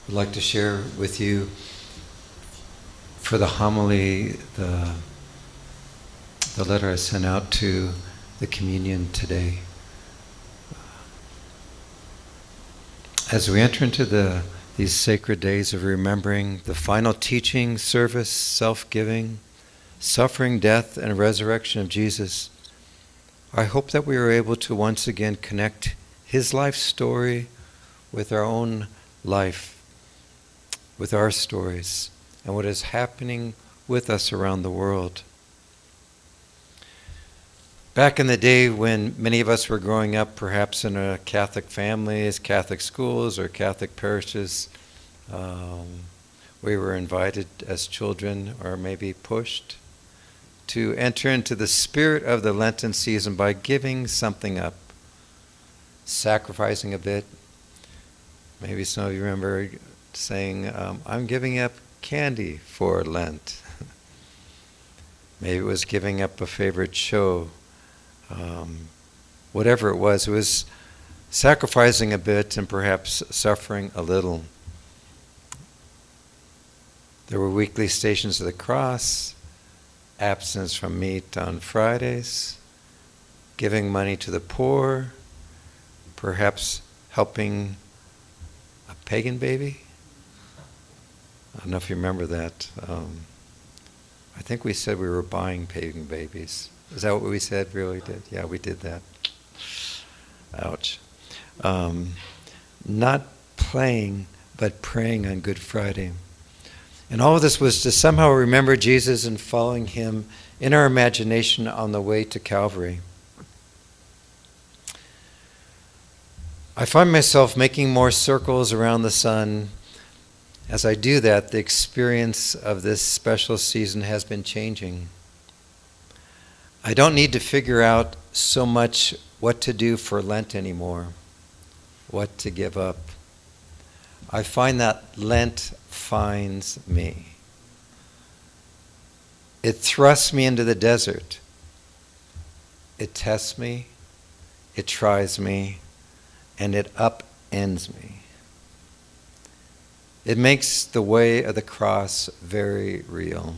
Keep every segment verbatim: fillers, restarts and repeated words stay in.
would like to share with you for the homily, the, the letter I sent out to the communion today. As we enter into the these sacred days of remembering the final teaching, service, self-giving, suffering, death, and resurrection of Jesus, I hope that we are able to once again connect his life story with our own life, with our stories, and what is happening with us around the world. Back in the day when many of us were growing up, perhaps in a Catholic families, Catholic schools, or Catholic parishes, um, we were invited as children, or maybe pushed, to enter into the spirit of the Lenten season by giving something up, sacrificing a bit. Maybe some of you remember saying, um, I'm giving up candy for Lent. Maybe it was giving up a favorite show. Um, whatever it was, it was sacrificing a bit and perhaps suffering a little. There were weekly stations of the cross, abstinence from meat on Fridays, giving money to the poor, perhaps helping a pagan baby. I don't know if you remember that. Um, I think we said we were buying pagan babies. Is that what we said? Really did? Yeah, we did that. Ouch. Um, not playing, but praying on Good Friday. And all of this was to somehow remember Jesus and following him in our imagination on the way to Calvary. I find myself making more circles around the sun. As I do that, the experience of this special season has been changing. I don't need to figure out so much what to do for Lent anymore, what to give up. I find that Lent finds me. It thrusts me into the desert. It tests me, it tries me, and it upends me. It makes the way of the cross very real.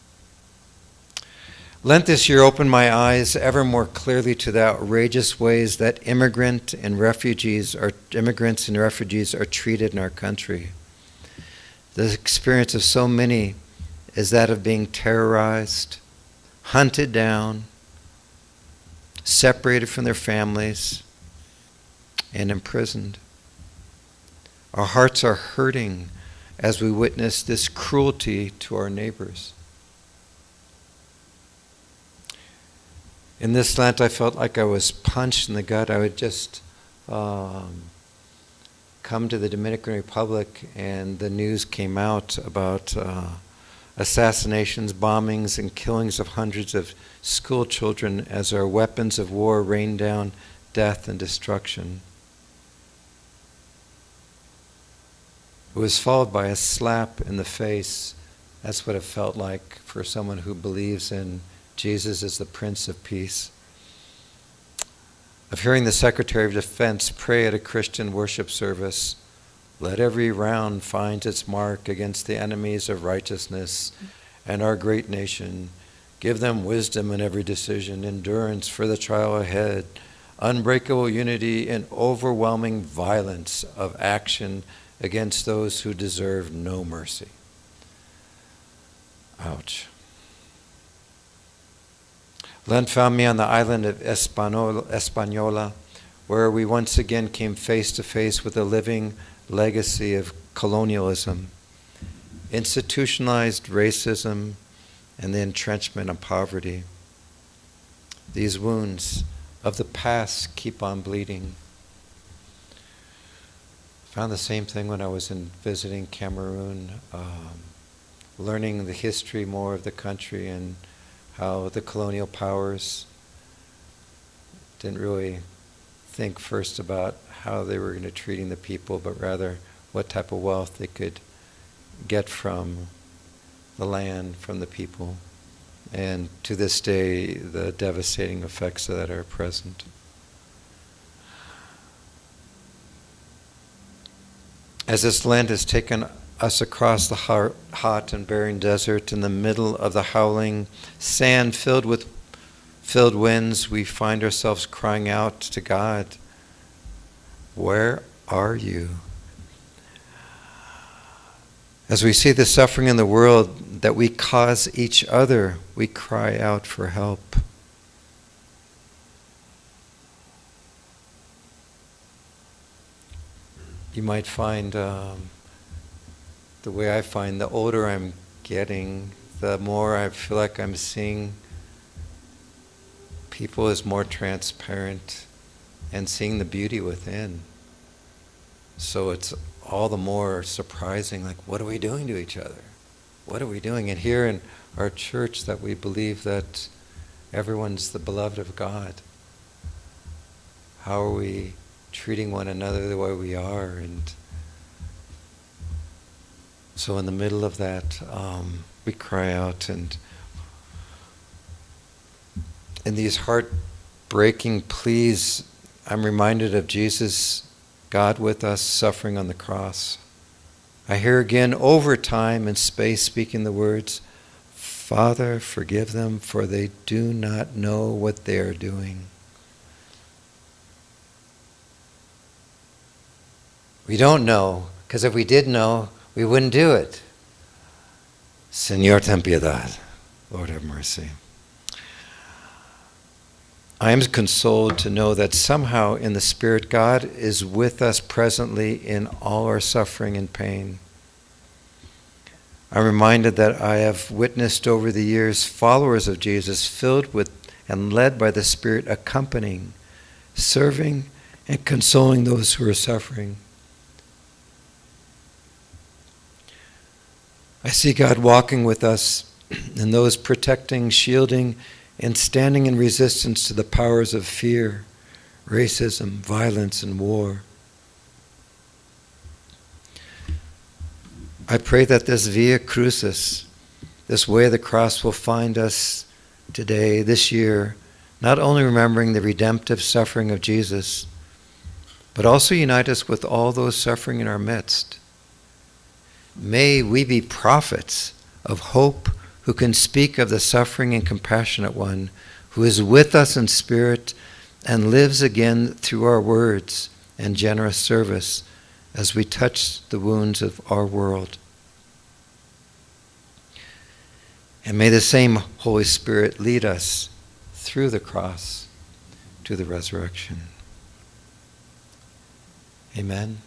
Lent this year opened my eyes ever more clearly to the outrageous ways that immigrant and refugees are, immigrants and refugees are treated in our country. The experience of so many is that of being terrorized, hunted down, separated from their families, and imprisoned. Our hearts are hurting as we witness this cruelty to our neighbors. In this Lent, I felt like I was punched in the gut. I would just um, come to the Dominican Republic, and the news came out about uh, assassinations, bombings, and killings of hundreds of school children as our weapons of war rained down death and destruction. It was followed by a slap in the face. That's what it felt like for someone who believes in Jesus as the Prince of Peace. Of hearing the Secretary of Defense pray at a Christian worship service, "Let every round find its mark against the enemies of righteousness and our great nation. Give them wisdom in every decision, endurance for the trial ahead, unbreakable unity and overwhelming violence of action against those who deserve no mercy." Ouch. Lent found me on the island of Hispaniola, where we once again came face to face with a living legacy of colonialism, institutionalized racism, and the entrenchment of poverty. These wounds of the past keep on bleeding. I found the same thing when I was in visiting Cameroon, um, learning the history more of the country and how the colonial powers didn't really think first about how they were going to treating the people, but rather what type of wealth they could get from the land, from the people. And to this day, the devastating effects of that are present. As this Lent has taken us across the hot and barren desert in the middle of the howling sand filled with filled winds, we find ourselves crying out to God, "Where are you?" As we see the suffering in the world that we cause each other, we cry out for help. You might find, um, the way I find, the older I'm getting, the more I feel like I'm seeing people as more transparent and seeing the beauty within. So it's all the more surprising, like, what are we doing to each other? What are we doing? And here in our church, that we believe that everyone's the beloved of God. How are we treating one another the way we are? And so in the middle of that, um, we cry out, and in these heart-breaking pleas, I'm reminded of Jesus, God with us, suffering on the cross. I hear again over time and space speaking the words, "Father, forgive them, for they do not know what they are doing." We don't know, because if we did know, we wouldn't do it. Señor, ten piedad. Lord, have mercy. I am consoled to know that somehow in the Spirit, God is with us presently in all our suffering and pain. I'm reminded that I have witnessed over the years followers of Jesus filled with and led by the Spirit, accompanying, serving, and consoling those who are suffering. I see God walking with us and those protecting, shielding, and standing in resistance to the powers of fear, racism, violence, and war. I pray that this Via Crucis, this way of the cross, will find us today, this year, not only remembering the redemptive suffering of Jesus, but also unite us with all those suffering in our midst. May we be prophets of hope who can speak of the suffering and compassionate one who is with us in spirit and lives again through our words and generous service as we touch the wounds of our world. And may the same Holy Spirit lead us through the cross to the resurrection. Amen.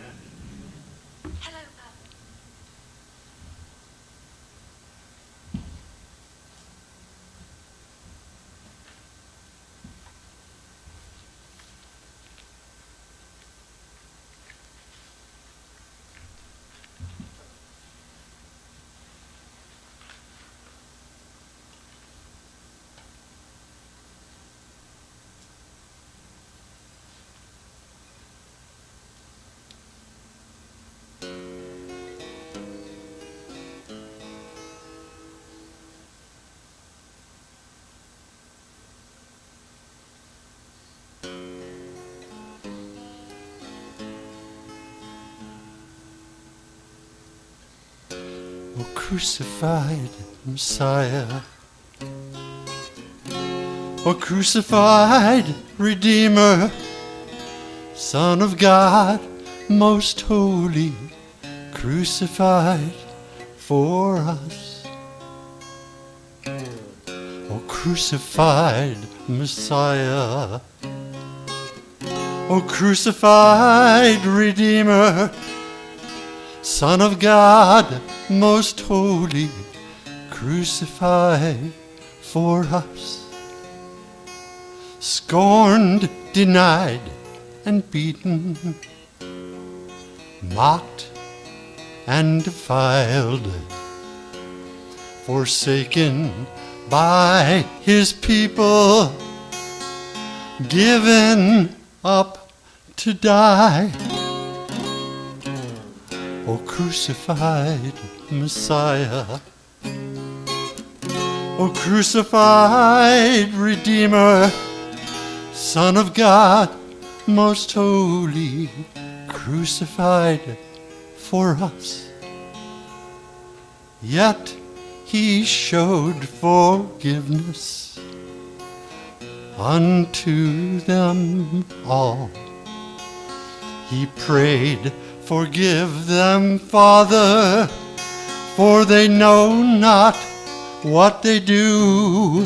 O crucified Messiah, O crucified Redeemer, Son of God, most holy, crucified for us. O crucified Messiah, O crucified Redeemer, Son of God, most holy, crucified for us. Scorned, denied, and beaten, mocked and defiled, forsaken by his people, given up to die. O crucified Messiah, O crucified Redeemer, Son of God, most holy, crucified for us. Yet he showed forgiveness unto them all. He prayed, forgive them, Father, for they know not what they do.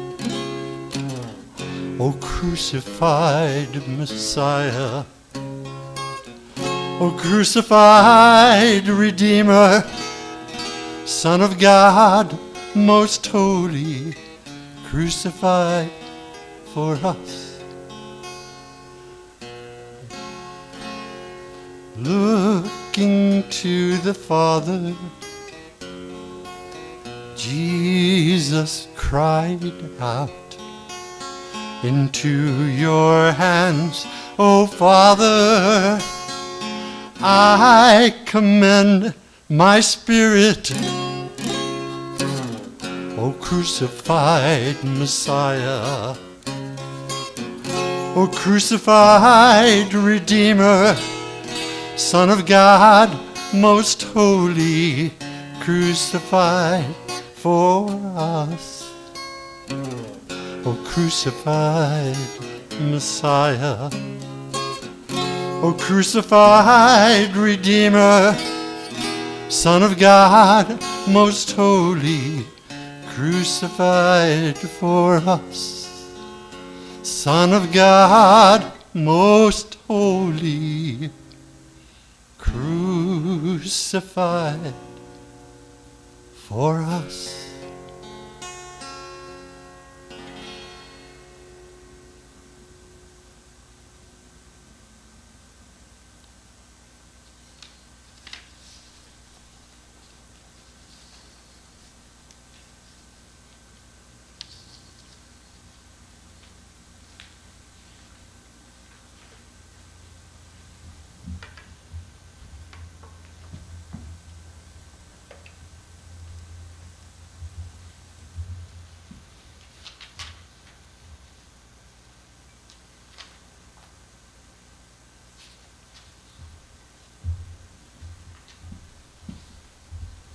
O crucified Messiah, O crucified Redeemer, Son of God, most holy, crucified for us. Looking to the Father, Jesus cried out, into your hands, O Father, I commend my spirit. O crucified Messiah, O crucified Redeemer, Son of God, most holy, crucified for us. O crucified Messiah, O crucified Redeemer, Son of God, most holy, crucified for us. Son of God, most holy, crucified for us.